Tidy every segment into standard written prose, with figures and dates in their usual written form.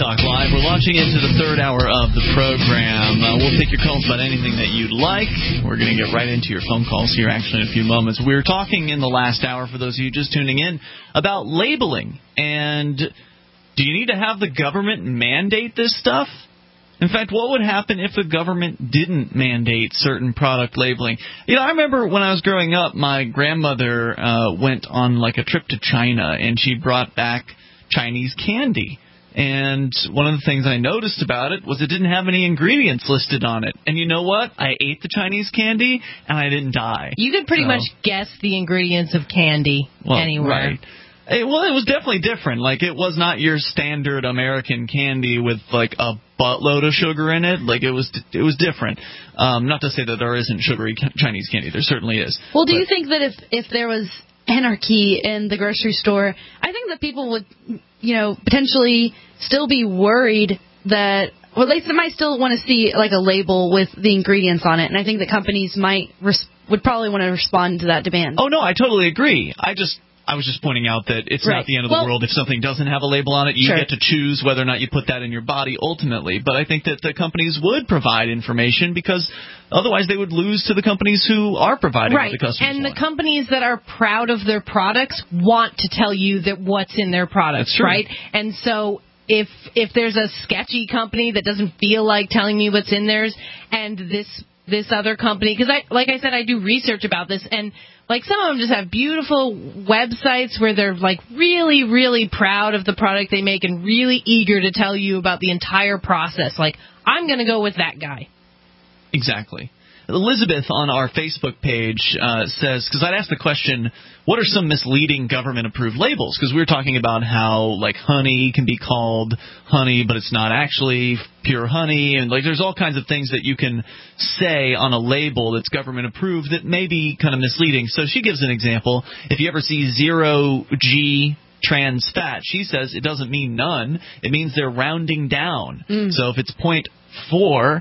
Talk Live. We're launching into the third hour of the program. We'll take your calls about anything that you'd like. We're going to get right into your phone calls here actually in a few moments. We were talking in the last hour, for those of you just tuning in, about labeling. And do you need to have the government mandate this stuff? In fact, what would happen if the government didn't mandate certain product labeling? You know, I remember when I was growing up, my grandmother went on like a trip to China, and she brought back Chinese candy. And one of the things I noticed about it was it didn't have any ingredients listed on it. And you know what? I ate the Chinese candy, and I didn't die. You could pretty much guess the ingredients of candy anywhere. Right. Well, it was definitely different. Like, it was not your standard American candy with, like, a buttload of sugar in it. Like, it was different. Not to say that there isn't sugary Chinese candy. There certainly is. Well, do you think that if there was anarchy in the grocery store, I think that people would, potentially still be worried that, or at least they might still want to see, like, a label with the ingredients on it. And I think that companies would probably want to respond to that demand. Oh, no, I totally agree. I was just pointing out that it's not the end of the world if something doesn't have a label on it. You get to choose whether or not you put that in your body ultimately. But I think that the companies would provide information because otherwise they would lose to the companies who are providing what the customers want. And the companies that are proud of their products want to tell you that what's in their products, right? And so if there's a sketchy company that doesn't feel like telling me what's in theirs, and this other company, because like I said, I do research about this, and like some of them just have beautiful websites where they're like really, really proud of the product they make and really eager to tell you about the entire process. Like, I'm going to go with that guy. Exactly. Elizabeth on our Facebook page says, because I'd asked the question, what are some misleading government-approved labels? Because we were talking about how, like, honey can be called honey, but it's not actually pure honey. And, like, there's all kinds of things that you can say on a label that's government-approved that may be kind of misleading. So she gives an example. If you ever see 0G trans fat, she says it doesn't mean none. It means they're rounding down. So if it's 0.4, or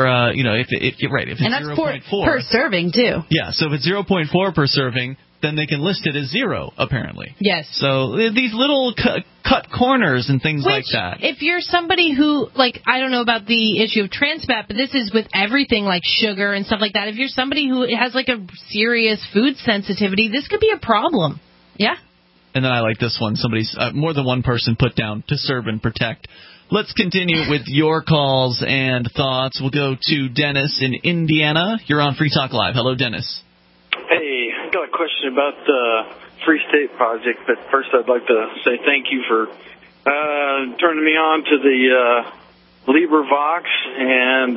if you're right, if it's 0.4 per serving too. Yeah, so if it's 0.4 per serving, then they can list it as 0 apparently. Yes. So these little cut corners and things like that. If you're somebody who, like, I don't know about the issue of trans fat, but this is with everything like sugar and stuff like that. If you're somebody who has like a serious food sensitivity, this could be a problem. Yeah. And then I like this one. Somebody's more than one person put down to serve and protect. Let's continue with your calls and thoughts. We'll go to Dennis in Indiana. You're on Free Talk Live. Hello, Dennis. Hey, I got a question about the Free State Project, but first I'd like to say thank you for turning me on to the LibriVox and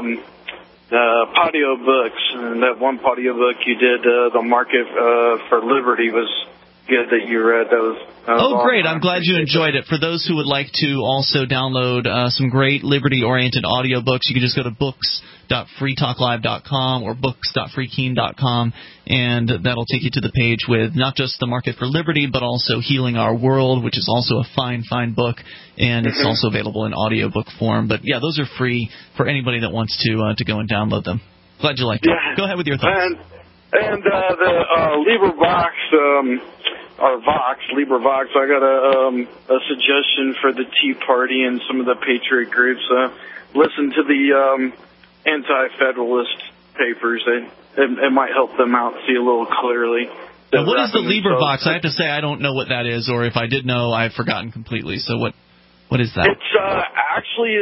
Patio books. And that one Patio book you did, The Market for Liberty, was good that you read. That was awesome. Great. I'm glad you enjoyed it. For those who would like to also download some great liberty-oriented audiobooks, you can just go to books.freetalklive.com or books.freekeen.com, and that'll take you to the page with not just The Market for Liberty, but also Healing Our World, which is also a fine, fine book, and it's also available in audiobook form. But, yeah, those are free for anybody that wants to go and download them. Glad you liked it. Go ahead with your thoughts. And the LibriVox, or Vox, LibriVox, I got a suggestion for the Tea Party and some of the patriot groups. Listen to the anti-federalist papers. It might help them out see a little clearly. Now, what is the LibriVox? I have to say I don't know what that is, or if I did know, I've forgotten completely. So what is that? It's actually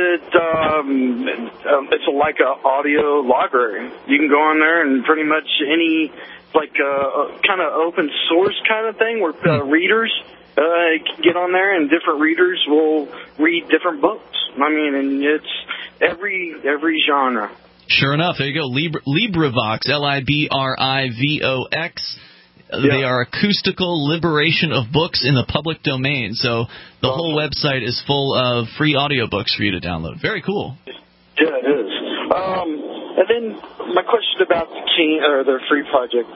it's like an audio library. You can go on there and pretty much any kind of open source kind of thing where readers can get on there and different readers will read different books. I mean, and it's every genre. Sure enough, there you go. LibriVox, LibriVox. They are acoustical liberation of books in the public domain. So the whole website is full of free audiobooks for you to download. Very cool. Yeah, it is. And then my question about the free projects.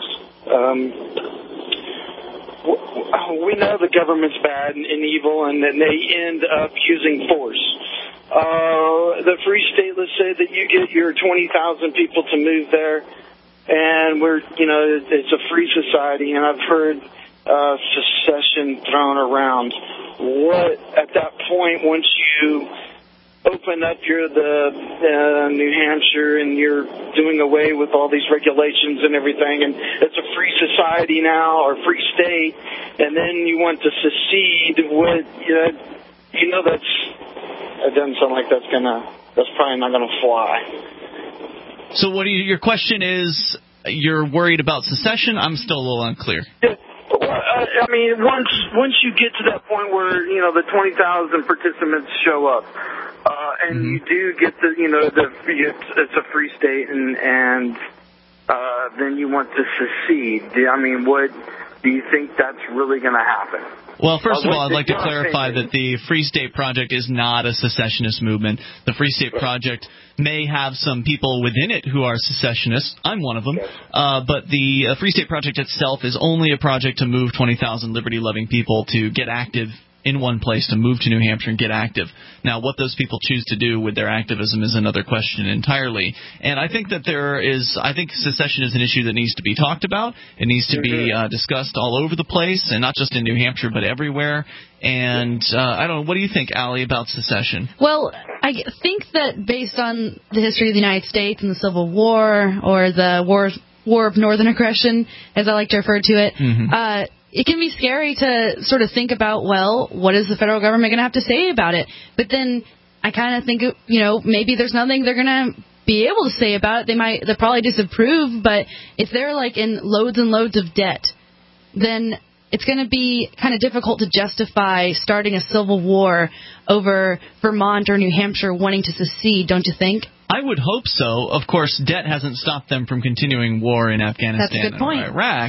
We know the government's bad and evil, and then they end up using force. The Free State, let's say that you get your 20,000 people to move there, and it's a free society, and I've heard secession thrown around. What, at that point, once you you open up the New Hampshire and you're doing away with all these regulations and everything, and it's a free society now, or free state, and then you want to secede, it doesn't sound like that's probably not gonna fly. So your question is, you're worried about secession? I'm still a little unclear. Yeah. I mean, once you get to that point where, the 20,000 participants show up, and you do get it's a free state, and then you want to secede. I mean, what do you think that's really going to happen? Well, first of all, I'd like to clarify that the Free State Project is not a secessionist movement. The Free State Project may have some people within it who are secessionists. I'm one of them. But the Free State Project itself is only a project to move 20,000 liberty-loving people to get active in one place, to move to New Hampshire and get active. Now, what those people choose to do with their activism is another question entirely. And I think that I think secession is an issue that needs to be talked about. It needs to be discussed all over the place, and not just in New Hampshire, but everywhere. And I don't know, what do you think, Allie, about secession? Well, I think that based on the history of the United States and the Civil War, or the War of Northern Aggression, as I like to refer to it, it can be scary to sort of think about, well, what is the federal government going to have to say about it? But then I kind of think, maybe there's nothing they're going to be able to say about it. They'll probably disapprove, but if they're like in loads and loads of debt, then it's going to be kind of difficult to justify starting a civil war over Vermont or New Hampshire wanting to secede, don't you think? I would hope so. Of course, debt hasn't stopped them from continuing war in Afghanistan or Iraq.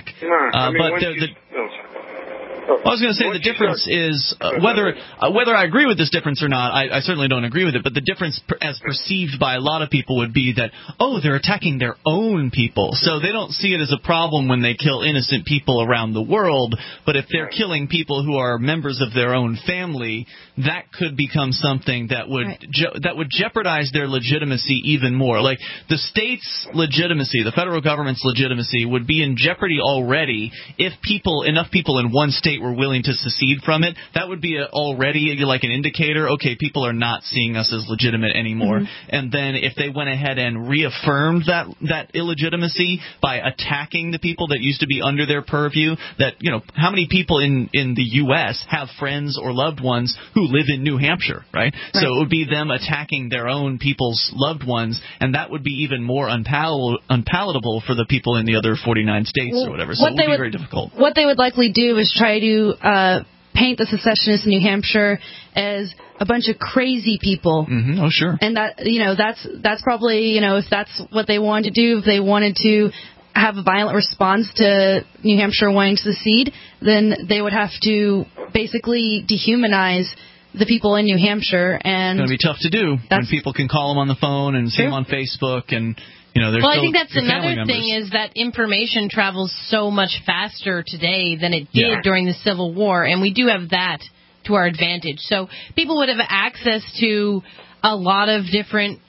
I was going to say the difference is whether I agree with this difference or not. I certainly don't agree with it, but the difference as perceived by a lot of people would be that, they're attacking their own people. So they don't see it as a problem when they kill innocent people around the world, but if they're killing people who are members of their own family, that could become something that would jeopardize their legitimacy even more. Like the state's legitimacy, the federal government's legitimacy would be in jeopardy already if enough people in one state were willing to secede from it. That would be already like an indicator, okay, people are not seeing us as legitimate anymore. And then if they went ahead and reaffirmed that illegitimacy by attacking the people that used to be under their purview, that, how many people in the U.S. have friends or loved ones who live in New Hampshire, right? So it would be them attacking their own people's loved ones, and that would be even more unpalatable for the people in the other 49 states or whatever. So it would be very difficult. What they would likely do is try to paint the secessionists in New Hampshire as a bunch of crazy people. Oh, sure. And that's probably, if that's what they wanted to do, if they wanted to have a violent response to New Hampshire wanting to secede, then they would have to basically dehumanize the people in New Hampshire. And it's going to be tough to do when people can call them on the phone and see them on Facebook and... I think that's another thing is that information travels so much faster today than it did during the Civil War, and we do have that to our advantage. So people would have access to a lot of different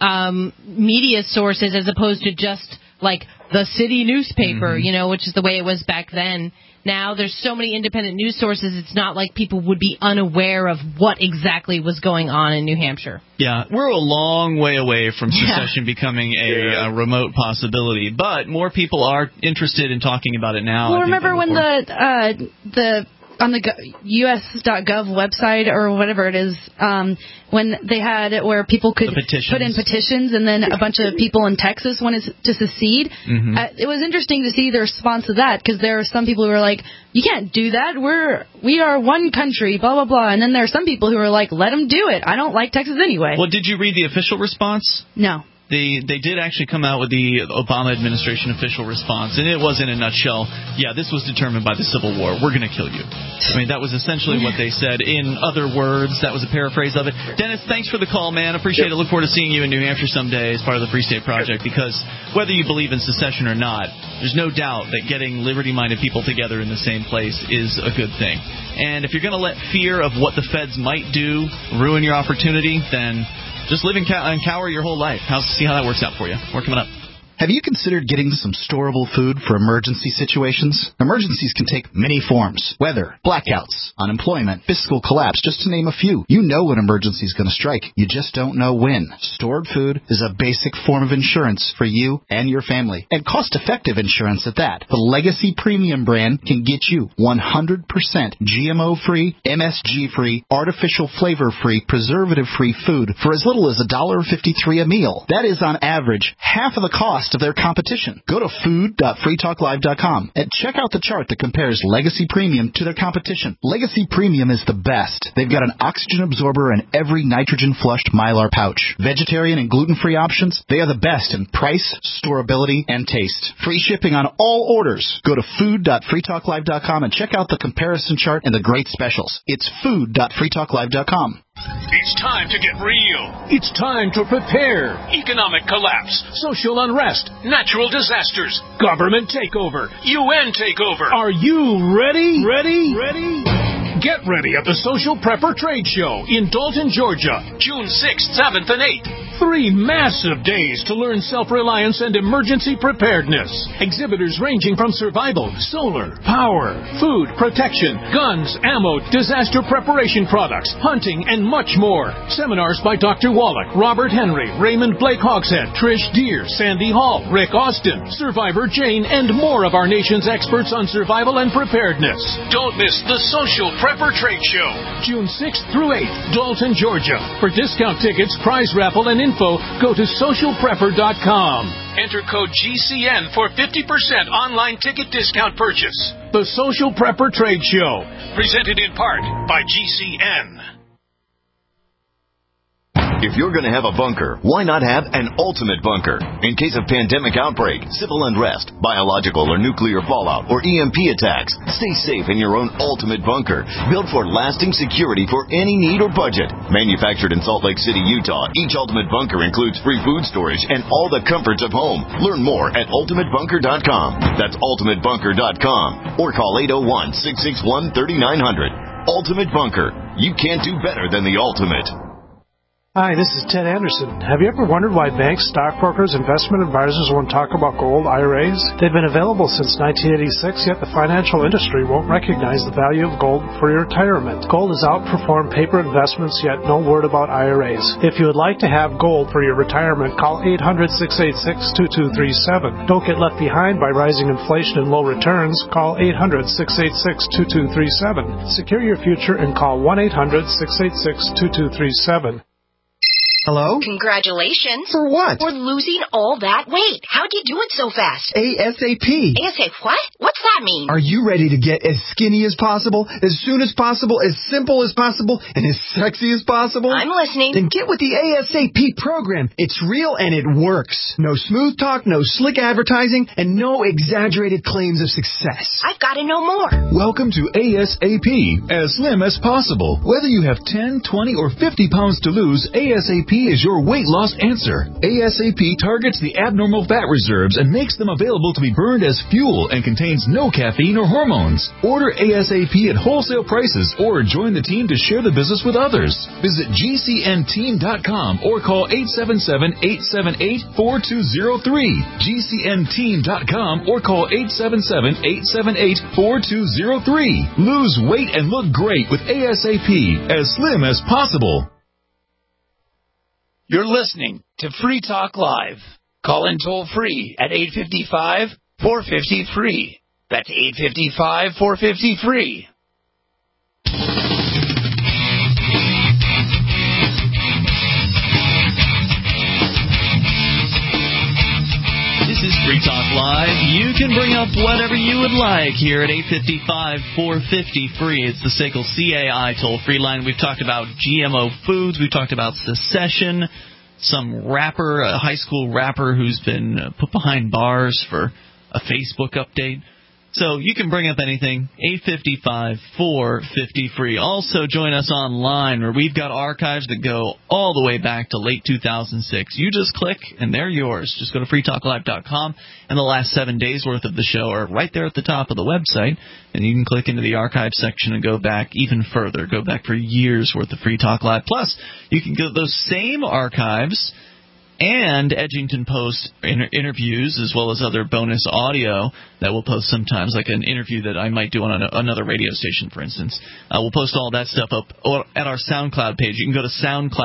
media sources as opposed to just like the city newspaper, which is the way it was back then. Now there's so many independent news sources, it's not like people would be unaware of what exactly was going on in New Hampshire. Yeah, we're a long way away from secession becoming a remote possibility, but more people are interested in talking about it now. Well, remember when the on the US.gov website or whatever it is, when they had it where people could put in petitions, and then a bunch of people in Texas wanted to secede. It was interesting to see the response to that, because there are some people who were like, you can't do that, we are one country, blah, blah, blah. And then there are some people who are like, let them do it. I don't like Texas anyway. Well, did you read the official response? No. They did actually come out with the Obama administration official response, and it was in a nutshell, this was determined by the Civil War. We're going to kill you. I mean, that was essentially what they said. In other words, that was a paraphrase of it. Dennis, thanks for the call, man. Appreciate it. Look forward to seeing you in New Hampshire someday as part of the Free State Project, because whether you believe in secession or not, there's no doubt that getting liberty-minded people together in the same place is a good thing. And if you're going to let fear of what the feds might do ruin your opportunity, then... just live and cower your whole life. See how that works out for you. More coming up. Have you considered getting some storable food for emergency situations? Emergencies can take many forms. Weather, blackouts, unemployment, fiscal collapse, just to name a few. You know when emergency is going to strike. You just don't know when. Stored food is a basic form of insurance for you and your family. And cost-effective insurance at that. The Legacy Premium brand can get you 100% GMO-free, MSG-free, artificial flavor-free, preservative-free food for as little as $1.53 a meal. That is on average half of the cost of their competition. Go to food.freetalklive.com and check out the chart that compares Legacy Premium to their competition. Legacy Premium is the best. They've got an oxygen absorber in every nitrogen-flushed Mylar pouch. Vegetarian and gluten-free options, they are the best in price, storability, and taste. Free shipping on all orders. Go to food.freetalklive.com and check out the comparison chart and the great specials. It's food.freetalklive.com. It's time to get real. It's time to prepare. Economic collapse, social unrest, natural disasters, government takeover, UN takeover. Are you ready? Ready? Get ready at the Social Prepper Trade Show in Dalton, Georgia, June 6th, 7th, and 8th. 3 massive days to learn self-reliance and emergency preparedness. Exhibitors ranging from survival, solar, power, food, protection, guns, ammo, disaster preparation products, hunting, and much more. Seminars by Dr. Wallach, Robert Henry, Raymond Blake Hogshead, Trish Deere, Sandy Hall, Rick Austin, Survivor Jane, and more of our nation's experts on survival and preparedness. Don't miss the Social Prepper Trade Show, June 6th through 8th, Dalton, Georgia. For discount tickets, prize raffle, and info, go to socialprepper.com. Enter code GCN for 50% online ticket discount purchase. The Social Prepper Trade Show, presented in part by GCN. If you're going to have a bunker, why not have an ultimate bunker? In case of pandemic outbreak, civil unrest, biological or nuclear fallout, or EMP attacks, stay safe in your own ultimate bunker, built for lasting security for any need or budget. Manufactured in Salt Lake City, Utah, each ultimate bunker includes free food storage and all the comforts of home. Learn more at ultimatebunker.com. That's ultimatebunker.com. Or call 801-661-3900. Ultimate Bunker. You can't do better than the ultimate. Hi, this is Ted Anderson. Have you ever wondered why banks, stockbrokers, investment advisors won't talk about gold IRAs? They've been available since 1986, yet the financial industry won't recognize the value of gold for your retirement. Gold has outperformed paper investments, yet no word about IRAs. If you would like to have gold for your retirement, call 800-686-2237. Don't get left behind by rising inflation and low returns. Call 800-686-2237. Secure your future and call 1-800-686-2237. Hello? Congratulations. For what? For losing all that weight. How'd you do it so fast? ASAP. ASAP what? What's that mean? Are you ready to get as skinny as possible, as soon as possible, as simple as possible, and as sexy as possible? I'm listening. Then get with the ASAP program. It's real and it works. No smooth talk, no slick advertising, and no exaggerated claims of success. I've got to know more. Welcome to ASAP, as slim as possible. Whether you have 10, 20, or 50 pounds to lose, ASAP is your weight loss answer. ASAP targets the abnormal fat reserves and makes them available to be burned as fuel and contains no caffeine or hormones. Order ASAP at wholesale prices or join the team to share the business with others. Visit GCNteam.com or call 877-878-4203. GCNteam.com or call 877-878-4203. Lose weight and look great with ASAP, as slim as possible. You're listening to Free Talk Live. Call in toll free at 855-450-FREE. That's 855-450-FREE. This is Free Talk Live. You can bring up whatever you would like here at 855-450-FREE. It's the SACL CAI toll-free line. We've talked about GMO foods. We've talked about secession. Some rapper, a high school rapper who's been put behind bars for a Facebook update. So you can bring up anything, 855-450-FREE. Also join us online where we've got archives that go all the way back to late 2006. You just click and they're yours. Just go to freetalklive.com and the last 7 days worth of the show are right there at the top of the website. And you can click into the archive section and go back even further. Go back for years worth of Free Talk Live. Plus, you can get those same archives And Edgington posts interviews as well as other bonus audio that we'll post sometimes, like an interview that I might do on another radio station, for instance. We'll post all that stuff up at our SoundCloud page. You can go to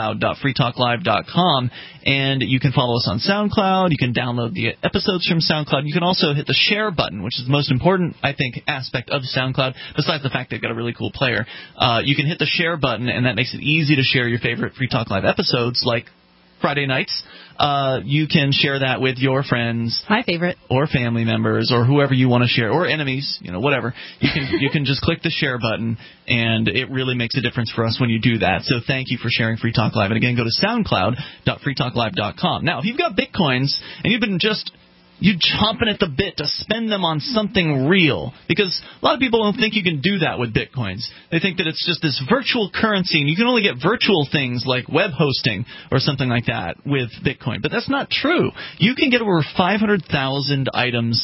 soundcloud.freetalklive.com, and you can follow us on SoundCloud. You can download the episodes from SoundCloud. You can also hit the share button, which is the most important, I think, aspect of SoundCloud, besides the fact they've got a really cool player. You can hit the share button, and that makes it easy to share your favorite Free Talk Live episodes, like Friday nights. You can share that with your friends, my favorite, or family members, or whoever you want to share, or enemies, whatever. You can just click the share button, and it really makes a difference for us when you do that. So thank you for sharing Free Talk Live. And again, go to soundcloud.freetalklive.com. Now, if you've got Bitcoins and you've been you chomping at the bit to spend them on something real, because a lot of people don't think you can do that with Bitcoins. They think that it's just this virtual currency, and you can only get virtual things like web hosting or something like that with Bitcoin. But that's not true. You can get over 500,000 items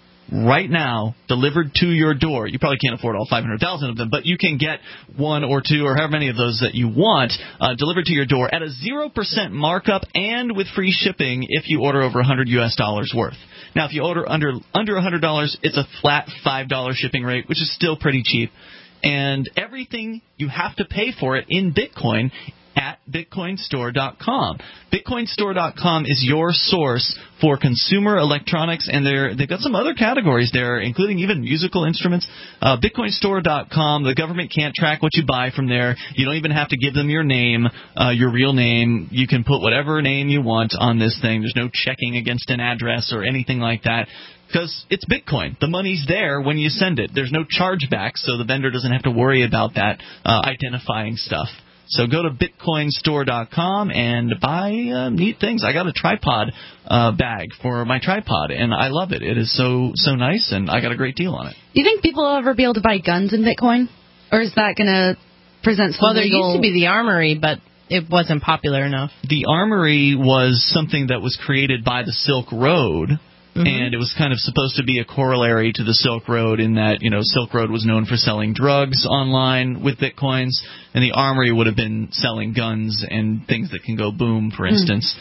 right now delivered to your door. You probably can't afford all 500,000 of them, but you can get one or two or however many of those that you want delivered to your door at a 0% markup and with free shipping if you order over $100 worth. Now, if you order under $100, it's a flat $5 shipping rate, which is still pretty cheap. And everything you have to pay for it in Bitcoin at BitcoinStore.com. BitcoinStore.com is your source for consumer electronics, and they've got some other categories there, including even musical instruments. BitcoinStore.com, the government can't track what you buy from there. You don't even have to give them your name, your real name. You can put whatever name you want on this thing. There's no checking against an address or anything like that, because it's Bitcoin. The money's there when you send it. There's no chargeback, so the vendor doesn't have to worry about that identifying stuff. So go to BitcoinStore.com and buy neat things. I got a tripod bag for my tripod, and I love it. It is so nice, and I got a great deal on it. Do you think people will ever be able to buy guns in Bitcoin? Or is that going to present some there used to be the Armory, but it wasn't popular enough. The Armory was something that was created by the Silk Road. Mm-hmm. And it was kind of supposed to be a corollary to the Silk Road in that, Silk Road was known for selling drugs online with Bitcoins, and the Armory would have been selling guns and things that can go boom, for instance.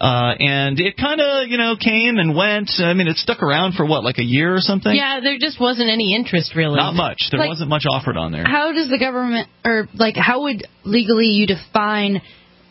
And it kind of, came and went. I mean, it stuck around for, like a year or something? Yeah, there just wasn't any interest, really. Not much. There wasn't much offered on there. How does the government, or, how would legally you define,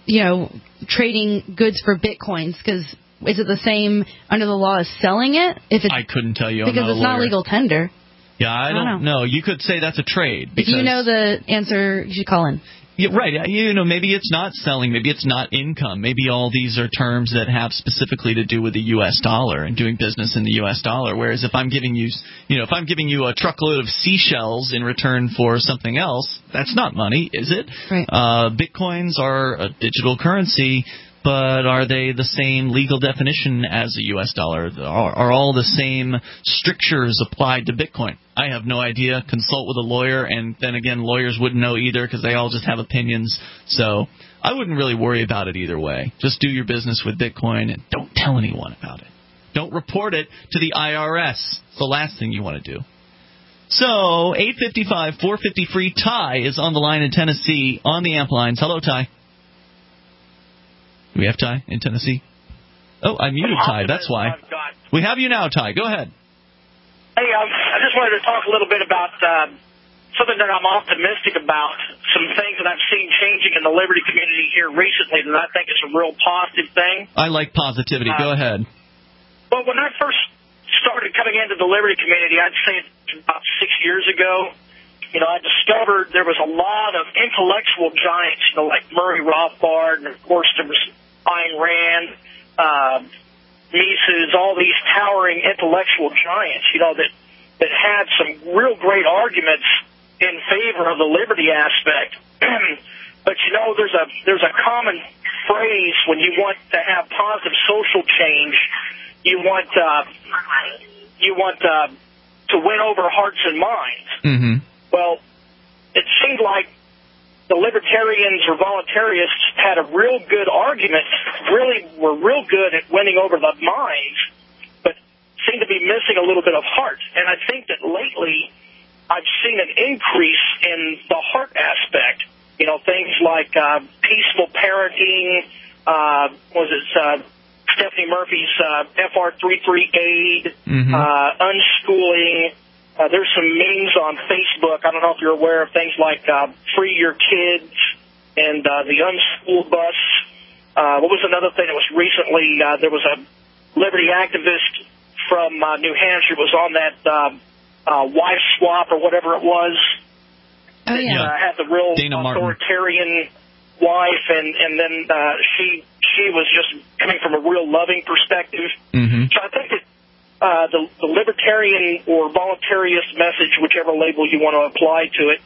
trading goods for Bitcoins? Because is it the same under the law as selling it? I couldn't tell you. Because it's not legal tender. Yeah, I don't know. You could say that's a trade. If you know the answer, you should call in. Yeah, right. Maybe it's not selling. Maybe it's not income. Maybe all these are terms that have specifically to do with the U.S. dollar and doing business in the U.S. dollar. Whereas if I'm giving you, if I'm giving you a truckload of seashells in return for something else, that's not money, is it? Right. Bitcoins are a digital currency. But are they the same legal definition as the U.S. dollar? Are all the same strictures applied to Bitcoin? I have no idea. Consult with a lawyer, and then again, lawyers wouldn't know either because they all just have opinions. So I wouldn't really worry about it either way. Just do your business with Bitcoin and don't tell anyone about it. Don't report it to the IRS. It's the last thing you want to do. So 855-450-FREE. Ty is on the line in Tennessee on the amp lines. Hello, Ty. Do we have Ty in Tennessee? Oh, I muted Ty. That's why. We have you now, Ty. Go ahead. Hey, I just wanted to talk a little bit about something that I'm optimistic about, some things that I've seen changing in the Liberty community here recently that I think is a real positive thing. I like positivity. Go ahead. Well, when I first started coming into the Liberty community, I'd say about 6 years ago, I discovered there was a lot of intellectual giants, like Murray Rothbard, and of course there was Ayn Rand, Mises, all these towering intellectual giants, that had some real great arguments in favor of the liberty aspect. But there's a common phrase when you want to have positive social change. You want to win over hearts and minds. Mm-hmm. Well, it seemed like the libertarians or voluntarists had a real good argument, were real good at winning over the minds, but seemed to be missing a little bit of heart. And I think that lately I've seen an increase in the heart aspect. Things like peaceful parenting, Stephanie Murphy's FR33 aid, unschooling. There's some memes on Facebook. I don't know if you're aware of things like Free Your Kids and the unschooled bus. What was another thing that was recently? There was a liberty activist from New Hampshire was on that wife swap or whatever it was. Oh, yeah. Had the real Dana authoritarian wife, and then she was just coming from a real loving perspective. So I think that the libertarian or voluntarist message, whichever label you want to apply to it,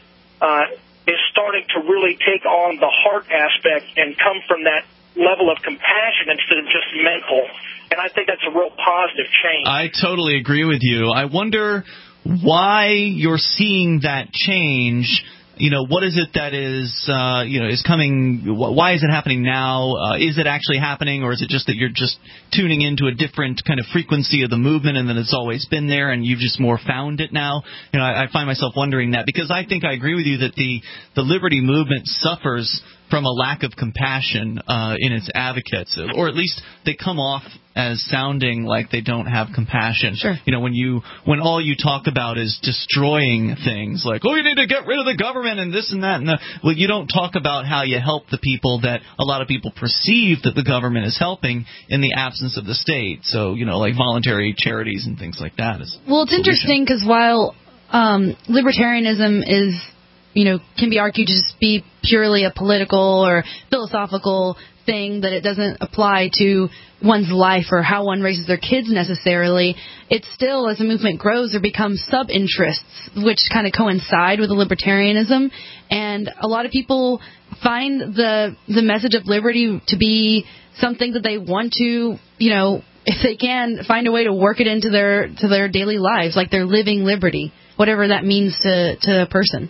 is starting to really take on the heart aspect and come from that level of compassion instead of just mental. And I think that's a real positive change. I totally agree with you. I wonder why you're seeing that change. You know, what is it that is, is coming? Why is it happening now? Is it actually happening, or is it just that you're just tuning into a different kind of frequency of the movement, and that it's always been there, and you've just more found it now? You know, I find myself wondering that, because I think I agree with you that the liberty movement suffers from a lack of compassion in its advocates, or at least they come off as sounding like they don't have compassion. Sure. You know, when all you talk about is destroying things, like, oh, you need to get rid of the government and this and that, and well, you don't talk about how you help the people that a lot of people perceive that the government is helping in the absence of the state. So, you know, like voluntary charities and things like that. Well, it's interesting because while libertarianism is, can be argued to just be purely a political or philosophical thing, that it doesn't apply to one's life or how one raises their kids necessarily, it's still, as the movement grows, there become sub-interests which kind of coincide with the libertarianism. And a lot of people find the message of liberty to be something that they want to, if they can, find a way to work it into their daily lives, like they're living liberty, whatever that means to a person.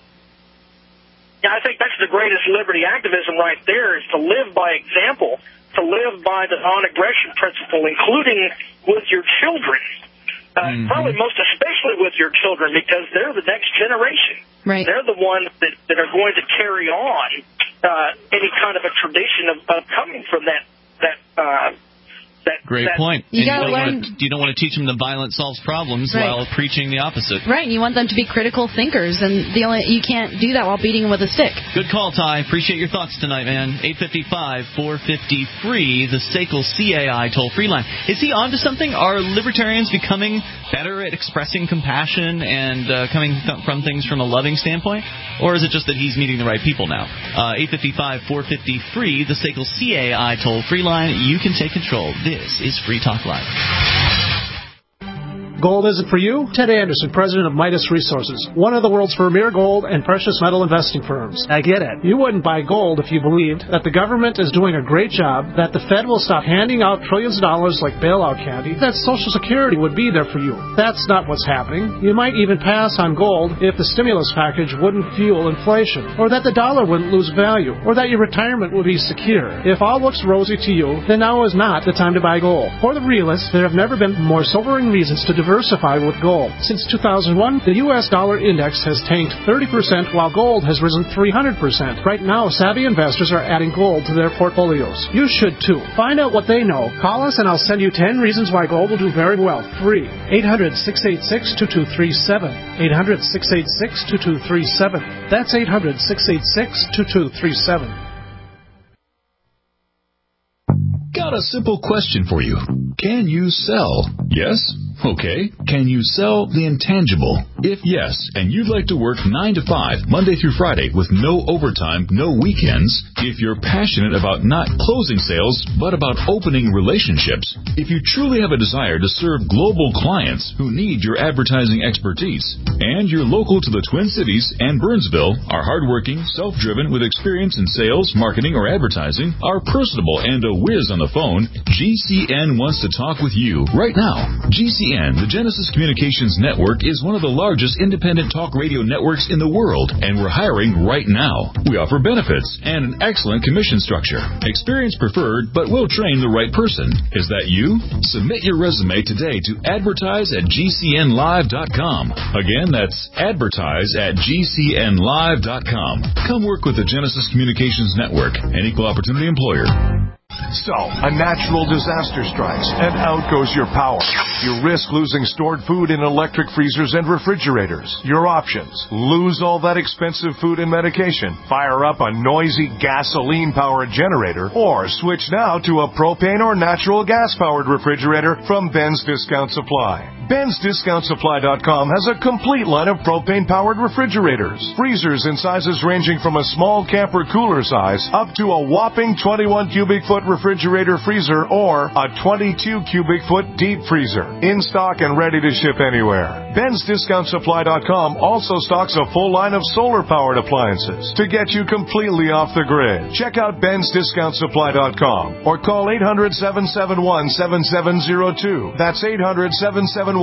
Yeah, I think that's the greatest liberty activism right there, is to live by example, to live by the non-aggression principle, including with your children. Probably most especially with your children, because they're the next generation. Right. They're the ones that are going to carry on any kind of a tradition of coming from that Great point. You don't want to teach them that violence solves problems while preaching the opposite. Right. You want them to be critical thinkers, and you can't do that while beating them with a stick. Good call, Ty. Appreciate your thoughts tonight, man. 855-450-FREE, the SACL CAI toll-free line. Is he onto something? Are libertarians becoming better at expressing compassion and coming from things from a loving standpoint? Or is it just that he's meeting the right people now? 855-450-FREE, the SACL CAI toll-free line. You can take control. This is Free Talk Live. Gold isn't for you? Ted Anderson, president of Midas Resources, one of the world's premier gold and precious metal investing firms. I get it. You wouldn't buy gold if you believed that the government is doing a great job, that the Fed will stop handing out trillions of dollars like bailout candy, that Social Security would be there for you. That's not what's happening. You might even pass on gold if the stimulus package wouldn't fuel inflation, or that the dollar wouldn't lose value, or that your retirement would be secure. If all looks rosy to you, then now is not the time to buy gold. For the realists, there have never been more sobering reasons to diversify with gold. Since 2001, the U.S. dollar index has tanked 30%, while gold has risen 300%. Right now, savvy investors are adding gold to their portfolios. You should too. Find out what they know. Call us and I'll send you 10 reasons why gold will do very well. Free. 800-686-2237. 800-686-2237. That's 800-686-2237. Got a simple question for you. Can you sell? Yes? Okay. Can you sell the intangible? If yes, and you'd like to work 9 to 5, Monday through Friday, with no overtime, no weekends, if you're passionate about not closing sales, but about opening relationships, if you truly have a desire to serve global clients who need your advertising expertise, and you're local to the Twin Cities and Burnsville, are hardworking, self-driven, with experience in sales, marketing, or advertising, are personable, and a whiz on the phone, GCN wants to talk with you right now. GCN, the Genesis Communications Network, is one of the largest independent talk radio networks in the world, and we're hiring right now. We offer benefits and an excellent commission structure. Experience preferred, but we'll train the right person. Is that you? Submit your resume today to advertise@gcnlive.com. Again, that's advertise@gcnlive.com. Come work with the Genesis Communications Network, an equal opportunity employer. So, a natural disaster strikes, and out goes your power. You risk losing stored food in electric freezers and refrigerators. Your options: lose all that expensive food and medication, fire up a noisy gasoline-powered generator, or switch now to a propane or natural gas-powered refrigerator from Ben's Discount Supply. Ben'sDiscountSupply.com has a complete line of propane-powered refrigerators. Freezers in sizes ranging from a small camper cooler size up to a whopping 21 cubic foot refrigerator freezer or a 22 cubic foot deep freezer. In stock and ready to ship anywhere. Ben'sDiscountSupply.com also stocks a full line of solar-powered appliances to get you completely off the grid. Check out Ben'sDiscountSupply.com or call 800-771-7702. That's 800-771-7702.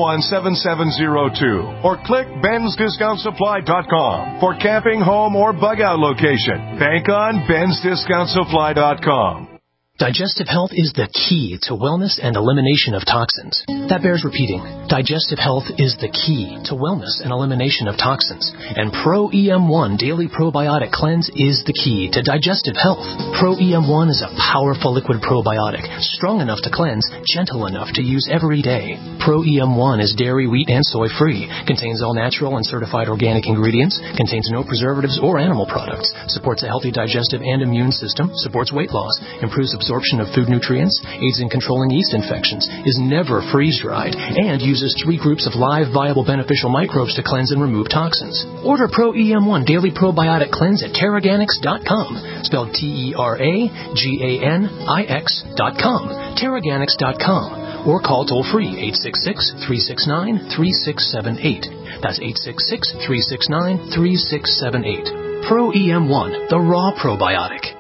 Or click Ben'sDiscountSupply.com for camping, home, or bug-out location. Bank on Ben'sDiscountSupply.com. Digestive health is the key to wellness and elimination of toxins. That bears repeating. Digestive health is the key to wellness and elimination of toxins. And Pro EM1 Daily Probiotic Cleanse is the key to digestive health. Pro EM1 is a powerful liquid probiotic, strong enough to cleanse, gentle enough to use every day. Pro EM1 is dairy, wheat, and soy free, contains all natural and certified organic ingredients, contains no preservatives or animal products, supports a healthy digestive and immune system, supports weight loss, improves absorption of food nutrients, aids in controlling yeast infections, is never freeze-dried, and uses 3 groups of live, viable, beneficial microbes to cleanse and remove toxins. Order Pro EM1 Daily Probiotic Cleanse at Teraganix.com, spelled Teraganix.com, Teraganix.com, or call toll-free 866-369-3678. That's 866-369-3678. Pro EM1, the raw probiotic.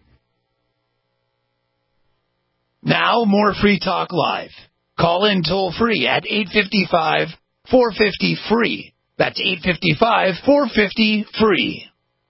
Now, more Free Talk Live. Call in toll-free at 855-450-FREE. That's 855-450-FREE.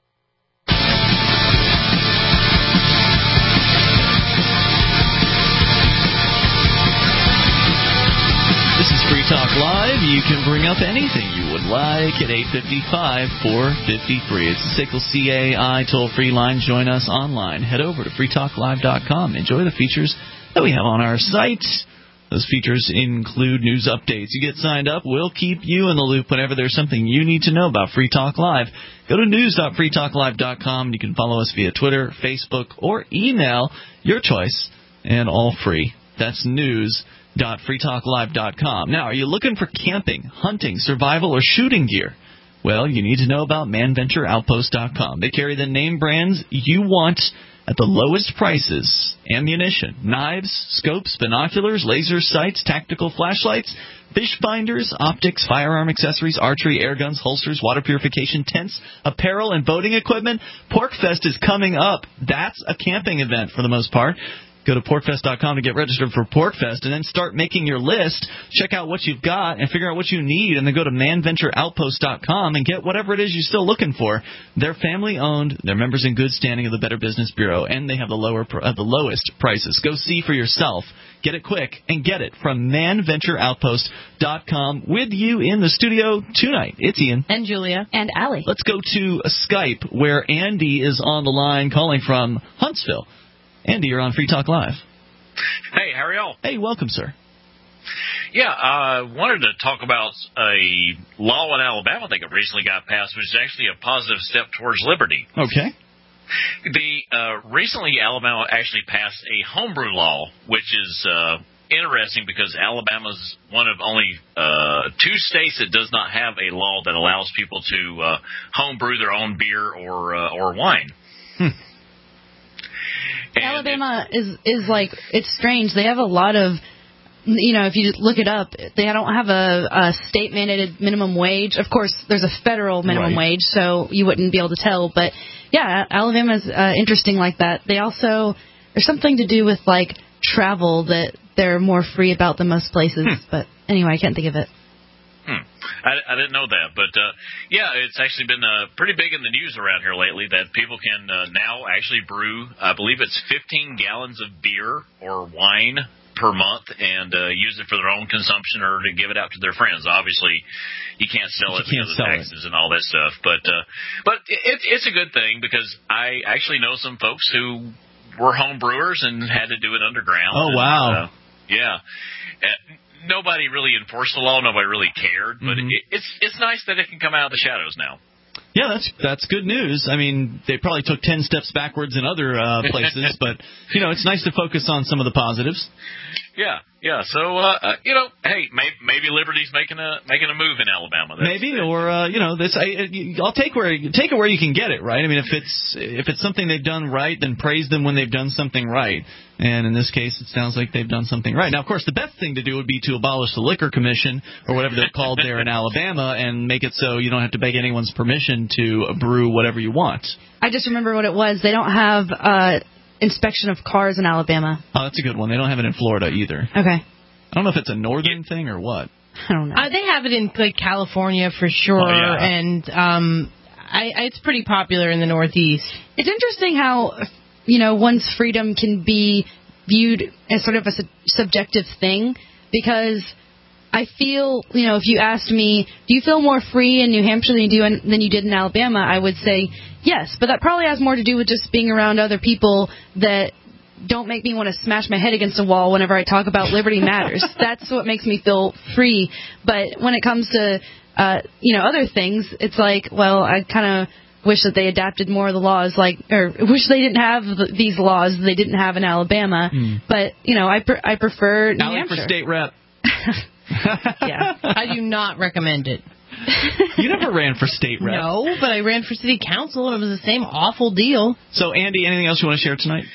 This is Free Talk Live. You can bring up anything you would like at 855-450-FREE. It's the SACL CAI toll-free line. Join us online. Head over to freetalklive.com. Enjoy the features that we have on our site. Those features include news updates. You get signed up, we'll keep you in the loop whenever there's something you need to know about Free Talk Live. Go to news.freetalklive.com. You can follow us via Twitter, Facebook, or email, your choice, and all free. That's news.freetalklive.com. Now, are you looking for camping, hunting, survival, or shooting gear? Well, you need to know about ManVentureOutpost.com. They carry the name brands you want at the lowest prices: ammunition, knives, scopes, binoculars, laser sights, tactical flashlights, fish finders, optics, firearm accessories, archery, air guns, holsters, water purification, tents, apparel, and boating equipment. PorkFest is coming up. That's a camping event for the most part. Go to PorkFest.com to get registered for PorkFest, and then start making your list. Check out what you've got and figure out what you need, and then go to ManVentureOutpost.com and get whatever it is you're still looking for. They're family-owned. They're members in good standing of the Better Business Bureau, and they have the lowest prices. Go see for yourself. Get it quick, and get it from ManVentureOutpost.com. With you in the studio tonight, it's Ian. And Julia. And Allie. Let's go to Skype, where Andy is on the line calling from Huntsville. Andy, you're on Free Talk Live. Hey, how are y'all? Hey, welcome, sir. Yeah, I wanted to talk about a law in Alabama, I think it recently got passed, which is actually a positive step towards liberty. Okay. Recently, Alabama actually passed a homebrew law, which is interesting because Alabama's one of only 2 states that does not have a law that allows people to homebrew their own beer or wine. Alabama is like, it's strange. They have a lot of, if you look it up, they don't have a state-mandated minimum wage. Of course, there's a federal minimum wage, so you wouldn't be able to tell. But, yeah, Alabama's interesting like that. They also, there's something to do with, like, travel that they're more free about than most places. But, anyway, I can't think of it. I didn't know that, but yeah, it's actually been pretty big in the news around here lately that people can now actually brew, I believe it's 15 gallons of beer or wine per month and use it for their own consumption or to give it out to their friends. Obviously, you can't sell it because of taxes and all that stuff, but it's a good thing because I actually know some folks who were home brewers and had to do it underground. Oh, wow. Yeah. Nobody really enforced the law. Nobody really cared. But it's nice that it can come out of the shadows now. Yeah, that's good news. I mean, they probably took 10 steps backwards in other places, but, it's nice to focus on some of the positives. Yeah. So, hey, maybe Liberty's making a move in Alabama. Maybe, or I'll take it where you can get it, right? I mean, if it's something they've done right, then praise them when they've done something right. And in this case, it sounds like they've done something right. Now, of course, the best thing to do would be to abolish the Liquor Commission or whatever they're called there in Alabama, and make it so you don't have to beg anyone's permission to brew whatever you want. I just remember what it was. They don't have inspection of cars in Alabama. Oh, that's a good one. They don't have it in Florida either. Okay. I don't know if it's a northern thing or what. I don't know. They have it in California for sure, and it's pretty popular in the Northeast. It's interesting how one's freedom can be viewed as sort of a subjective thing, because I feel, if you asked me, do you feel more free in New Hampshire than you did in Alabama, I would say yes, but that probably has more to do with just being around other people that don't make me want to smash my head against a wall whenever I talk about Liberty Matters. That's what makes me feel free. But when it comes to, other things, it's like, well, I kind of wish that they adapted more of the laws, or wish they didn't have these laws they didn't have in Alabama. But, I prefer New Hampshire. For state rep. Yeah, I do not recommend it. You never ran for state rep. No, but I ran for city council, and it was the same awful deal. So, Andy, anything else you want to share tonight?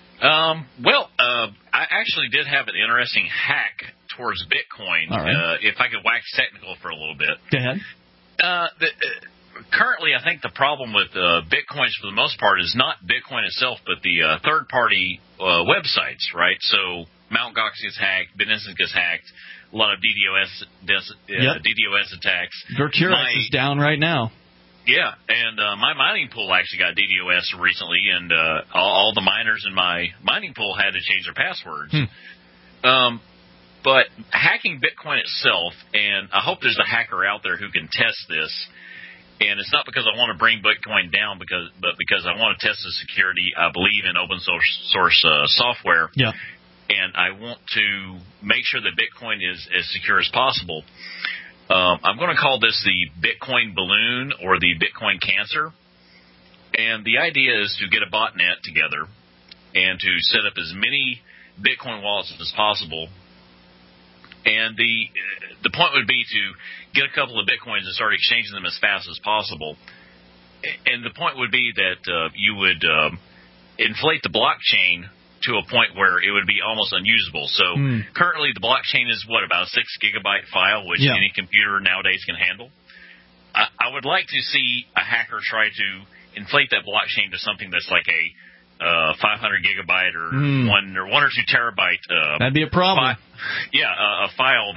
I actually did have an interesting hack towards Bitcoin. All right. If I could wax technical for a little bit. Go ahead. Currently, I think the problem with Bitcoins for the most part is not Bitcoin itself, but the third-party websites, right? So Mt. Gox gets hacked, Bitness gets hacked, a lot of DDoS attacks. Vercurix is down right now. Yeah, and my mining pool actually got DDoS recently, and all the miners in my mining pool had to change their passwords. But hacking Bitcoin itself, and I hope there's a hacker out there who can test this, and it's not because I want to bring Bitcoin down, but because I want to test the security. I believe in open source software, and I want to make sure that Bitcoin is as secure as possible. I'm going to call this the Bitcoin balloon or the Bitcoin cancer. And the idea is to get a botnet together and to set up as many Bitcoin wallets as possible. And the point would be to get a couple of Bitcoins and start exchanging them as fast as possible. And the point would be that you would inflate the blockchain to a point where it would be almost unusable. So currently the blockchain is, about a 6 gigabyte file, which any computer nowadays can handle. I would like to see a hacker try to inflate that blockchain to something that's like a 500 gigabyte or 1 or 2 terabyte. That'd be a problem. A file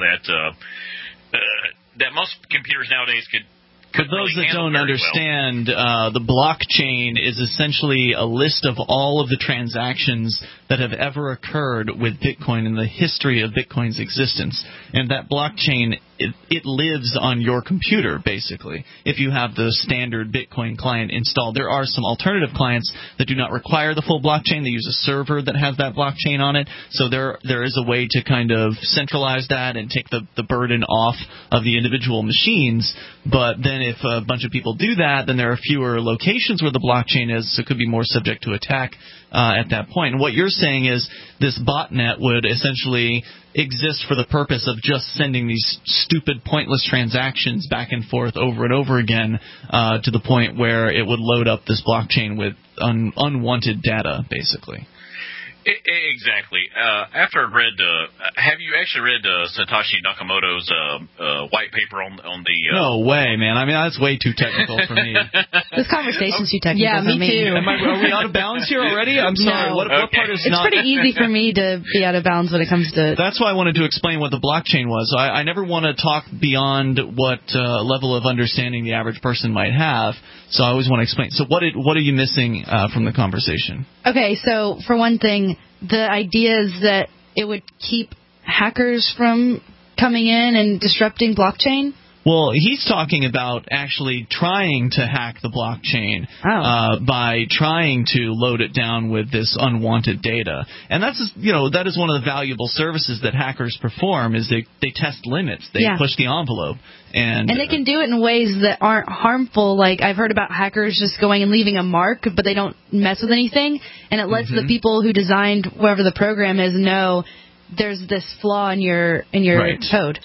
that most computers nowadays could. For those that don't understand, the blockchain is essentially a list of all of the transactions that have ever occurred with Bitcoin in the history of Bitcoin's existence. And that blockchain, it lives on your computer, basically, if you have the standard Bitcoin client installed. There are some alternative clients that do not require the full blockchain. They use a server that has that blockchain on it. So there is a way to kind of centralize that and take the burden off of the individual machines. But then if a bunch of people do that, then there are fewer locations where the blockchain is, so it could be more subject to attack at that point. And what you're saying is this botnet would essentially exist for the purpose of just sending these stupid, pointless transactions back and forth over and over again to the point where it would load up this blockchain with unwanted data, basically. Exactly. After I read, have you actually read Satoshi Nakamoto's white paper on the? No way, man. I mean, that's way too technical for me. This conversation's too technical. Yeah, me too. Are we out of bounds here already? I'm sorry. No. What part is it's not? It's pretty easy for me to be out of bounds when it comes to. That's why I wanted to explain what the blockchain was. I never want to talk beyond what level of understanding the average person might have. So I always want to explain. So what are you missing from the conversation? Okay, so for one thing, the idea is that it would keep hackers from coming in and disrupting blockchain. Well, he's talking about actually trying to hack the blockchain by trying to load it down with this unwanted data. And that's, that is one of the valuable services that hackers perform is they test limits. They push the envelope. And they can do it in ways that aren't harmful. Like, I've heard about hackers just going and leaving a mark, but they don't mess with anything. And it lets the people who designed whatever the program is know there's this flaw in your code.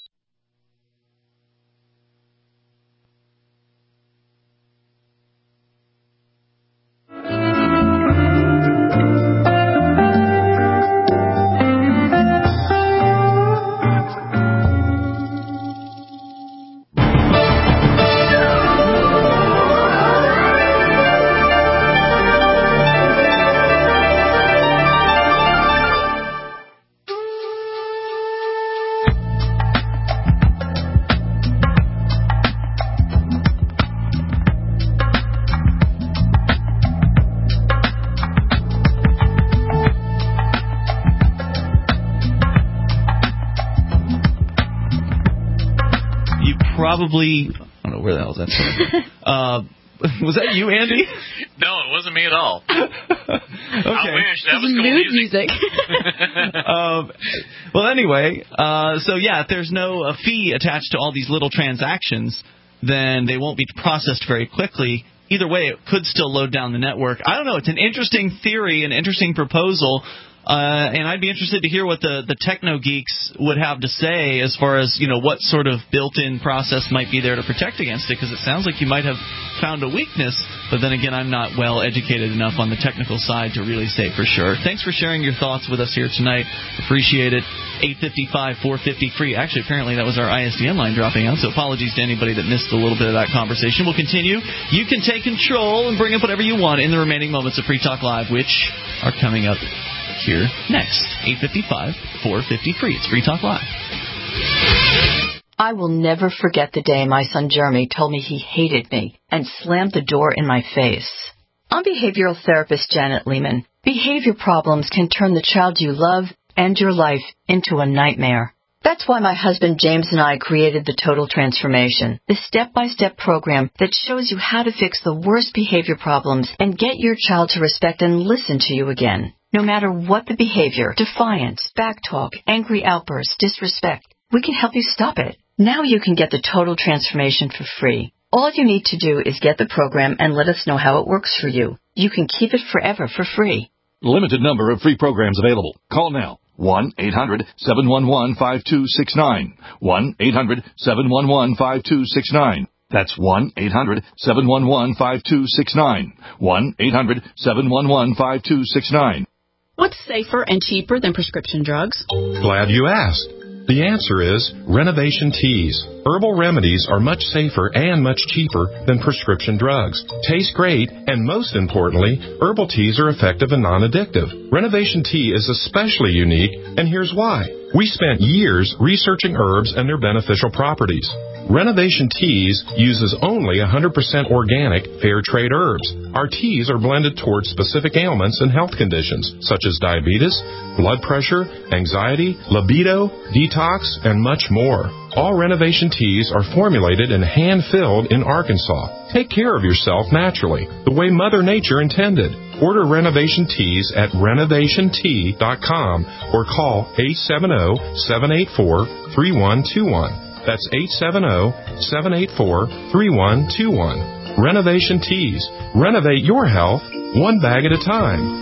Probably, I don't know where the hell is that from. Was that you, Andy? No, it wasn't me at all. Okay. I wish that was mood music. Well, anyway, if there's no fee attached to all these little transactions, then they won't be processed very quickly. Either way, it could still load down the network. I don't know. It's an interesting theory, an interesting proposal. And I'd be interested to hear what the techno geeks would have to say as far as, what sort of built-in process might be there to protect against it, because it sounds like you might have found a weakness, but then again, I'm not well educated enough on the technical side to really say for sure. Thanks for sharing your thoughts with us here tonight. Appreciate it. 855-450-FREE. Actually, apparently that was our ISDN line dropping out, so apologies to anybody that missed a little bit of that conversation. We'll continue. You can take control and bring up whatever you want in the remaining moments of Free Talk Live, which are coming up here next. 855-450-FREE. It's Free Talk Live. I will never forget the day my son Jeremy told me he hated me and slammed the door in my face. I'm behavioral therapist Janet Lehman. Behavior problems can turn the child you love and your life into a nightmare. That's why my husband James and I created the Total Transformation, the step-by-step program that shows you how to fix the worst behavior problems and get your child to respect and listen to you again. No matter what the behavior, defiance, backtalk, angry outbursts, disrespect, we can help you stop it. Now you can get the Total Transformation for free. All you need to do is get the program and let us know how it works for you. You can keep it forever for free. Limited number of free programs available. Call now. 1-800-711-5269. 1-800-711-5269. That's 1-800-711-5269. 1-800-711-5269. What's safer and cheaper than prescription drugs? Glad you asked. The answer is Renovation Teas. Herbal remedies are much safer and much cheaper than prescription drugs. Taste great, and most importantly, herbal teas are effective and non-addictive. Renovation Tea is especially unique, and here's why. We spent years researching herbs and their beneficial properties. Renovation Teas uses only 100% organic, fair trade herbs. Our teas are blended towards specific ailments and health conditions, such as diabetes, blood pressure, anxiety, libido, detox, and much more. All Renovation Teas are formulated and hand-filled in Arkansas. Take care of yourself naturally, the way Mother Nature intended. Order Renovation Teas at renovationtea.com or call 870-784-3121. That's 870-784-3121. Renovation Teas. Renovate your health one bag at a time.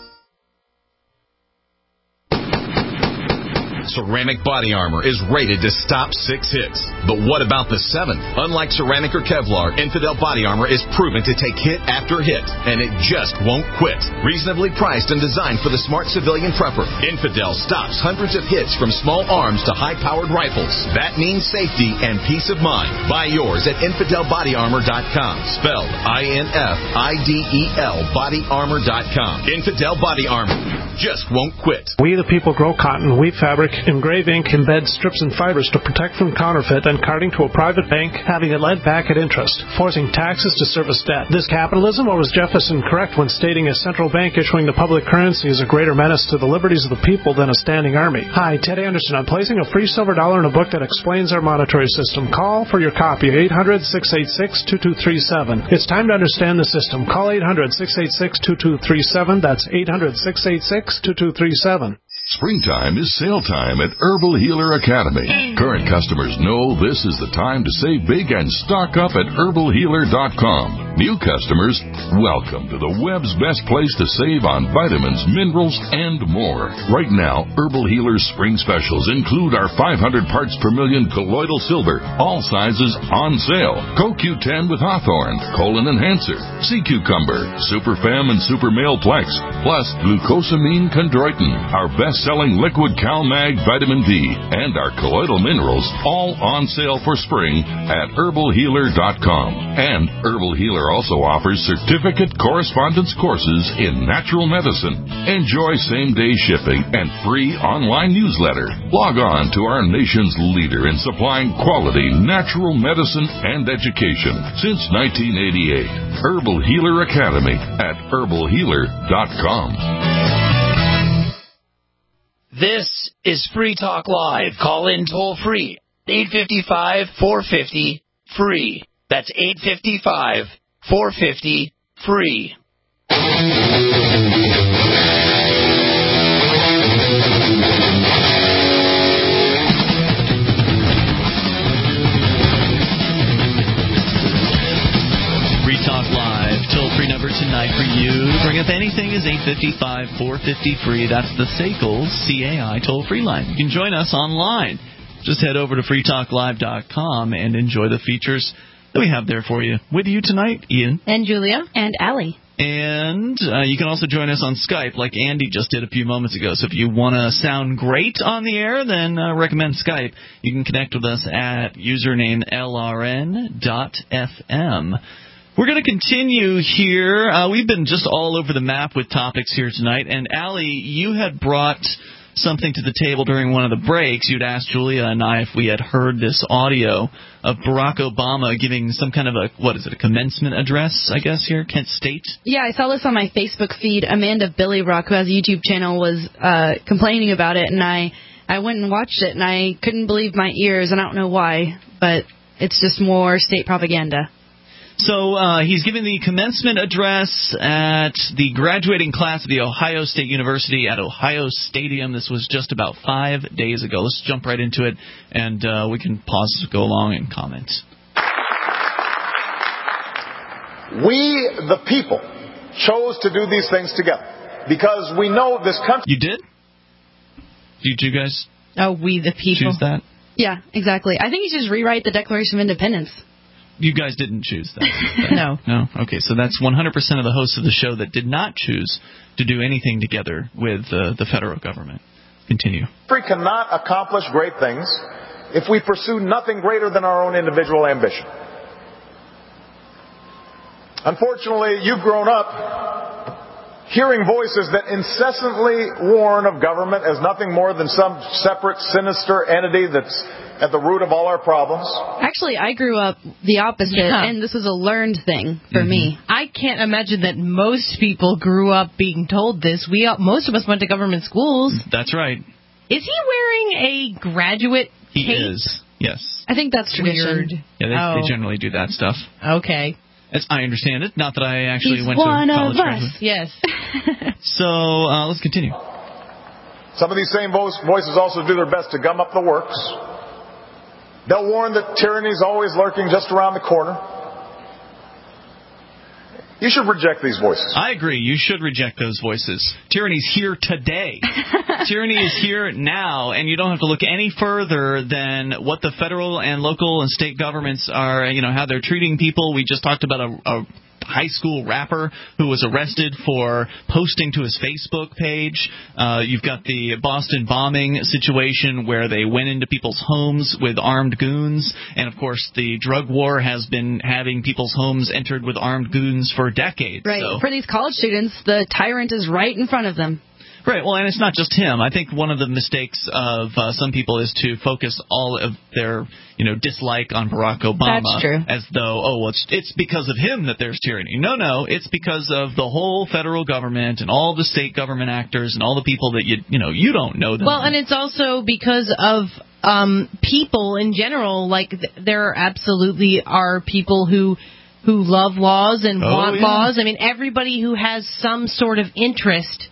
Ceramic Body Armor is rated to stop 6 hits. But what about the 7th? Unlike ceramic or Kevlar, Infidel Body Armor is proven to take hit after hit, and it just won't quit. Reasonably priced and designed for the smart civilian prepper, Infidel stops hundreds of hits from small arms to high-powered rifles. That means safety and peace of mind. Buy yours at InfidelBodyArmor.com. Spelled I-N-F-I-D-E-L BodyArmor.com. Infidel Body Armor just won't quit. We the people grow cotton, weave fabric, engrave ink, embed strips and fibers to protect from counterfeit then carting to a private bank, having it lent back at interest, forcing taxes to service debt. This capitalism, or was Jefferson correct when stating a central bank issuing the public currency is a greater menace to the liberties of the people than a standing army? Hi, Ted Anderson. I'm placing a free silver dollar in a book that explains our monetary system. Call for your copy, 800-686-2237. It's time to understand the system. Call 800-686-2237. That's 800-686-2237. Springtime is sale time at Herbal Healer Academy. Current customers know this is the time to save big and stock up at herbalhealer.com. New customers, welcome to the web's best place to save on vitamins, minerals, and more. Right now, Herbal Healer's spring specials include our 500 parts per million colloidal silver, all sizes on sale. CoQ10 with Hawthorne, Colon Enhancer, Sea Cucumber, Super Fem and Super Male Plex, plus glucosamine chondroitin, our best-selling liquid CalMag vitamin D, and our colloidal minerals, all on sale for spring at herbalhealer.com. And Herbal Healer also offers certificate correspondence courses in natural medicine. Enjoy same-day shipping and free online newsletter. Log on to our nation's leader in supplying quality natural medicine and education since 1988. Herbal Healer Academy at herbalhealer.com. This is Free Talk Live. Call in toll free. 855-450-FREE. That's 855-450-FREE. Toll-free number tonight for you. Bring up anything is 855-450-FREE. That's the SACL CAI toll-free line. You can join us online. Just head over to freetalklive.com and enjoy the features that we have there for you. With you tonight, Ian. And Julia. And Allie. And you can also join us on Skype like Andy just did a few moments ago. So if you want to sound great on the air, then recommend Skype. You can connect with us at username LRN.FM. We're going to continue here. We've been just all over the map with topics here tonight. And, Allie, you had brought something to the table during one of the breaks. You'd asked Julia and I if we had heard this audio of Barack Obama giving some kind of a commencement address, I guess, here, Kent State? Yeah, I saw this on my Facebook feed. Amanda Billy Rock, who has a YouTube channel, was complaining about it, and I went and watched it, and I couldn't believe my ears, and I don't know why, but it's just more state propaganda. So he's giving the commencement address at the graduating class of the Ohio State University at Ohio Stadium. This was just about 5 days ago. Let's jump right into it, and we can pause, go along, and comment. We, the people, chose to do these things together because we know this country... You did? Did you guys we, the people. choose that? Yeah, exactly. I think you should just rewrite the Declaration of Independence. You guys didn't choose that. No. No? Okay, so that's 100% of the hosts of the show that did not choose to do anything together with the federal government. Continue. We cannot accomplish great things if we pursue nothing greater than our own individual ambition. Unfortunately, you've grown up hearing voices that incessantly warn of government as nothing more than some separate, sinister entity that's at the root of all our problems. Actually, I grew up the opposite, and this was a learned thing for me. I can't imagine that most people grew up being told this. Most of us went to government schools. That's right. Is he wearing a graduate cape? He is, yes. I think that's tradition. Weird. Yeah, they generally do that stuff. Okay. As I understand it. Not that I actually He's went to one college. of us. Yes. So let's continue. Some of these same voices also do their best to gum up the works. They'll warn that tyranny is always lurking just around the corner. You should reject these voices. I agree. You should reject those voices. Tyranny's here today. Tyranny is here now, and you don't have to look any further than what the federal and local and state governments are, how they're treating people. We just talked about a high school rapper who was arrested for posting to his Facebook page. You've got the Boston bombing situation where they went into people's homes with armed goons. And, of course, the drug war has been having people's homes entered with armed goons for decades. Right. So. For these college students, the tyrant is right in front of them. Right. Well, and it's not just him. I think one of the mistakes of some people is to focus all of their, dislike on Barack Obama. That's true. As though, it's because of him that there's tyranny. No, it's because of the whole federal government and all the state government actors and all the people that you don't know them. Well, and it's also because of people in general. Like there absolutely are people who love laws and want laws. I mean, everybody who has some sort of interest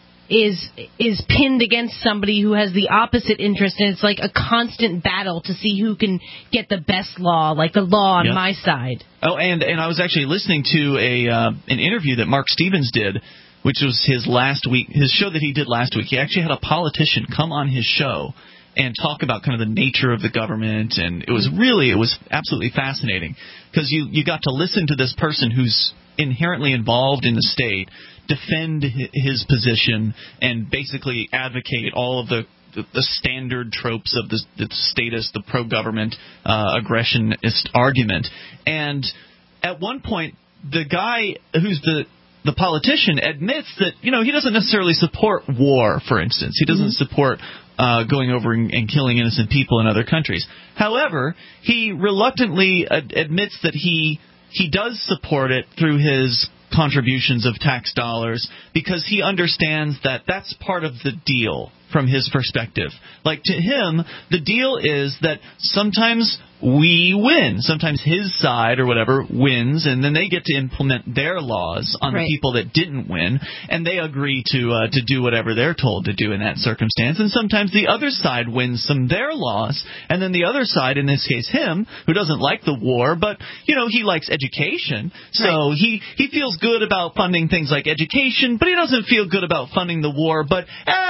is pinned against somebody who has the opposite interest, and it's like a constant battle to see who can get the best law, like the law on my side. Oh, and I was actually listening to an interview that Mark Stevens did, which was his show that he did last week. He actually had a politician come on his show and talk about kind of the nature of the government, and it was absolutely fascinating because you got to listen to this person who's inherently involved in the state defend his position and basically advocate all of the standard tropes of the statist, the pro-government aggressionist argument. And at one point, the guy who's the politician admits that, he doesn't necessarily support war, for instance. He doesn't support going over and killing innocent people in other countries. However, he reluctantly admits that he does support it through his contributions of tax dollars because he understands that that's part of the deal from his perspective. Like, to him, the deal is that sometimes we win. Sometimes his side or whatever wins, and then they get to implement their laws on the people that didn't win, and they agree to do whatever they're told to do in that circumstance. And sometimes the other side wins some of their laws, and then the other side, in this case him, who doesn't like the war, but, he likes education, so he feels good about funding things like education, but he doesn't feel good about funding the war, but,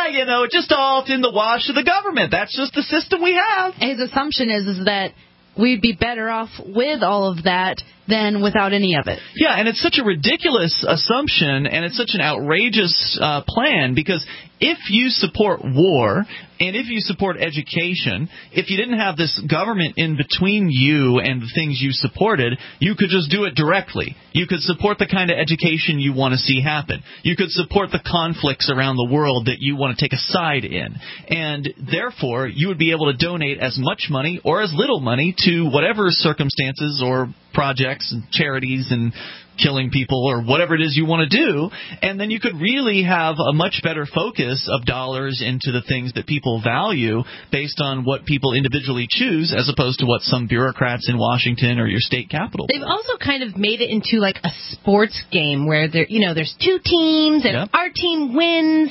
it just all in the wash of the government. That's just the system we have. His assumption is that we'd be better off with all of that than without any of it. Yeah, and it's such a ridiculous assumption, and it's such an outrageous plan, because if you support war and if you support education, if you didn't have this government in between you and the things you supported, you could just do it directly. You could support the kind of education you want to see happen. You could support the conflicts around the world that you want to take a side in. And therefore, you would be able to donate as much money or as little money to whatever circumstances or projects and charities and killing people or whatever it is you want to do, and then you could really have a much better focus of dollars into the things that people value based on what people individually choose as opposed to what some bureaucrats in Washington or your state capital. They've also kind of made it into like a sports game where there's two teams and our team wins.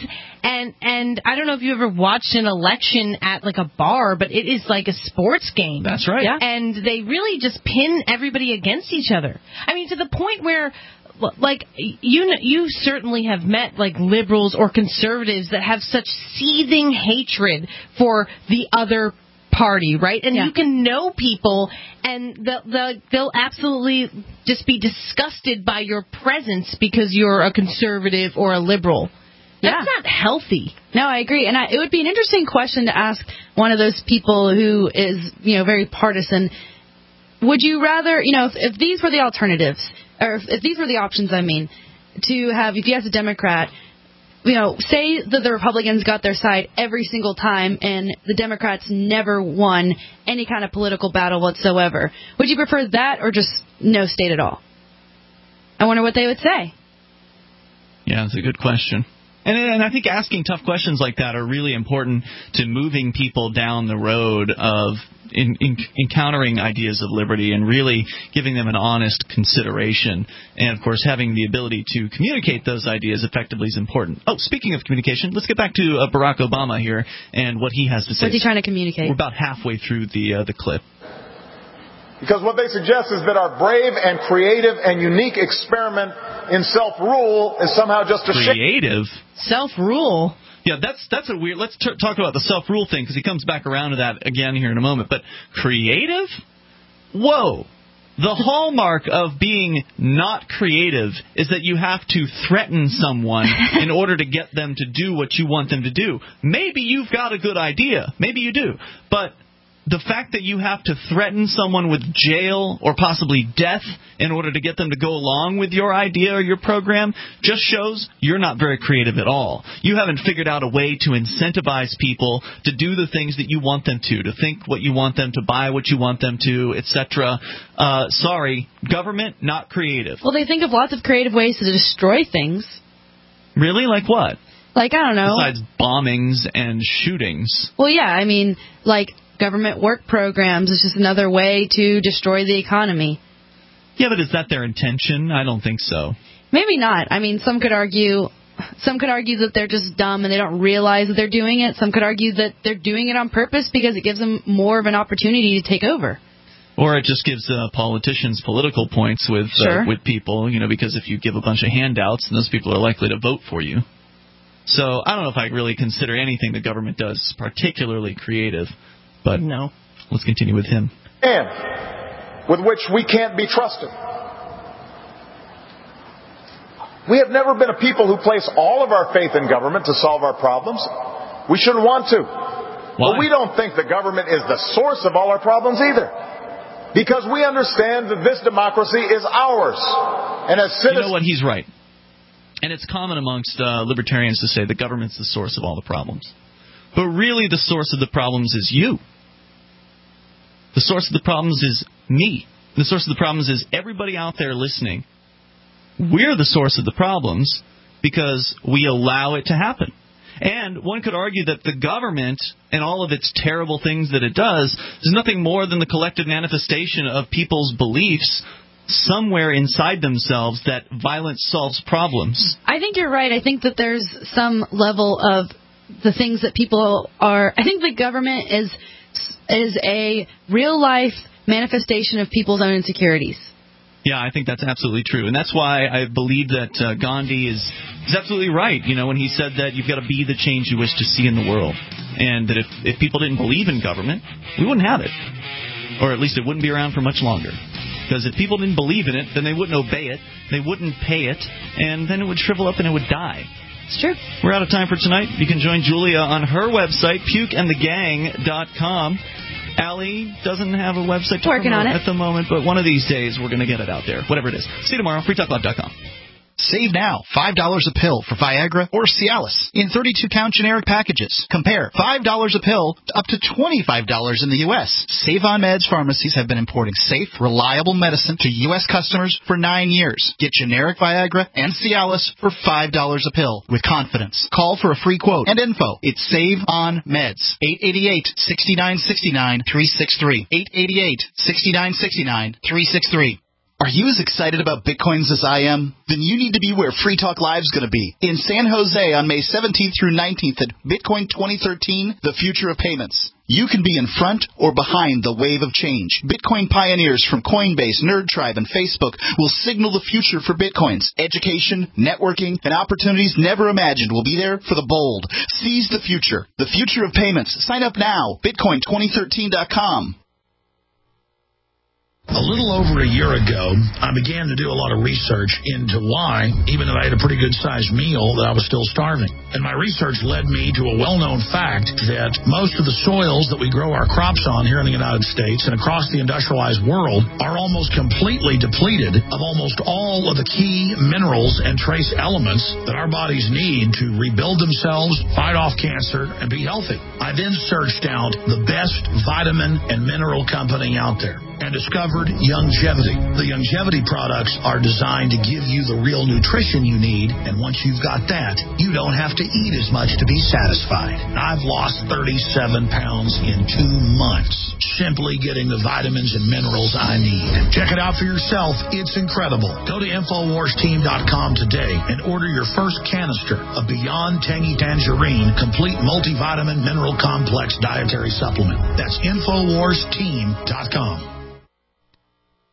And I don't know if you ever watched an election at like a bar, but it is like a sports game. That's right. Yeah. And they really just pin everybody against each other. I mean, to the point where, like, you certainly have met like liberals or conservatives that have such seething hatred for the other party, right? And you can know people, and they'll absolutely just be disgusted by your presence because you're a conservative or a liberal. That's not healthy. No, I agree. And it would be an interesting question to ask one of those people who is, very partisan. Would you rather, if these were the alternatives, or if these were the options, to have, if you ask a Democrat, say that the Republicans got their side every single time and the Democrats never won any kind of political battle whatsoever, would you prefer that or just no state at all? I wonder what they would say. Yeah, that's a good question. And I think asking tough questions like that are really important to moving people down the road of encountering ideas of liberty and really giving them an honest consideration. And, of course, having the ability to communicate those ideas effectively is important. Oh, speaking of communication, let's get back to Barack Obama here and what he has to say. What's he trying to communicate? We're about halfway through the clip. Because what they suggest is that our brave and creative and unique experiment in self-rule is somehow just a creative self-rule. Yeah, that's a weird. Let's talk about the self-rule thing because he comes back around to that again here in a moment. But creative? Whoa. The hallmark of being not creative is that you have to threaten someone in order to get them to do what you want them to do. Maybe you've got a good idea. Maybe you do. But the fact that you have to threaten someone with jail or possibly death in order to get them to go along with your idea or your program just shows you're not very creative at all. You haven't figured out a way to incentivize people to do the things that you want them to think what you want them to, buy what you want them to, etc. Sorry, government, not creative. Well, they think of lots of creative ways to destroy things. Really? Like what? Like, I don't know. Besides bombings and shootings. Well, yeah, I mean, like government work programs is just another way to destroy the economy. Yeah, but is that their intention? I don't think so. Maybe not. I mean, some could argue that they're just dumb and they don't realize that they're doing it. Some could argue that they're doing it on purpose because it gives them more of an opportunity to take over. Or it just gives politicians political points with people, because if you give a bunch of handouts, then those people are likely to vote for you. So I don't know if I really consider anything the government does particularly creative. But no. Let's continue with him. And with which we can't be trusted. We have never been a people who place all of our faith in government to solve our problems. We shouldn't want to. Why? But we don't think the government is the source of all our problems either. Because we understand that this democracy is ours. And as citizens... You know what? He's right. And it's common amongst libertarians to say the government's the source of all the problems. But really the source of the problems is you. The source of the problems is me. The source of the problems is everybody out there listening. We're the source of the problems because we allow it to happen. And one could argue that the government and all of its terrible things that it does is nothing more than the collective manifestation of people's beliefs somewhere inside themselves that violence solves problems. I think you're right. I think that there's some level of the things that people are... I think the government is a real-life manifestation of people's own insecurities. Yeah, I think that's absolutely true. And that's why I believe that Gandhi is absolutely right, when he said that you've got to be the change you wish to see in the world. And that if people didn't believe in government, we wouldn't have it. Or at least it wouldn't be around for much longer. Because if people didn't believe in it, then they wouldn't obey it, they wouldn't pay it, and then it would shrivel up and it would die. It's true. We're out of time for tonight. You can join Julia on her website, pukeandthegang.com. Allie doesn't have a website to working on it at the moment, but one of these days we're going to get it out there, whatever it is. See you tomorrow, freetalklive.com. Save now, $5 a pill for Viagra or Cialis in 32-count generic packages. Compare $5 a pill to up to $25 in the U.S. Save on Meds pharmacies have been importing safe, reliable medicine to U.S. customers for 9 years. Get generic Viagra and Cialis for $5 a pill with confidence. Call for a free quote and info. It's Save on Meds. 888-6969-363. 888-6969-363. Are you as excited about Bitcoins as I am? Then you need to be where Free Talk Live is going to be. In San Jose on May 17th through 19th at Bitcoin 2013, The Future of Payments. You can be in front or behind the wave of change. Bitcoin pioneers from Coinbase, NerdTribe, and Facebook will signal the future for Bitcoins. Education, networking, and opportunities never imagined will be there for the bold. Seize the future. The future of payments. Sign up now. Bitcoin2013.com. A little over a year ago, I began to do a lot of research into why, even though I had a pretty good-sized meal, that I was still starving. And my research led me to a well-known fact that most of the soils that we grow our crops on here in the United States and across the industrialized world are almost completely depleted of almost all of the key minerals and trace elements that our bodies need to rebuild themselves, fight off cancer, and be healthy. I then searched out the best vitamin and mineral company out there and discovered Youngevity. The Youngevity products are designed to give you the real nutrition you need, and once you've got that, you don't have to eat as much to be satisfied. I've lost 37 pounds in 2 months, simply getting the vitamins and minerals I need. Check it out for yourself. It's incredible. Go to InfoWarsTeam.com today and order your first canister of Beyond Tangy Tangerine Complete Multivitamin Mineral Complex Dietary Supplement. That's InfoWarsTeam.com.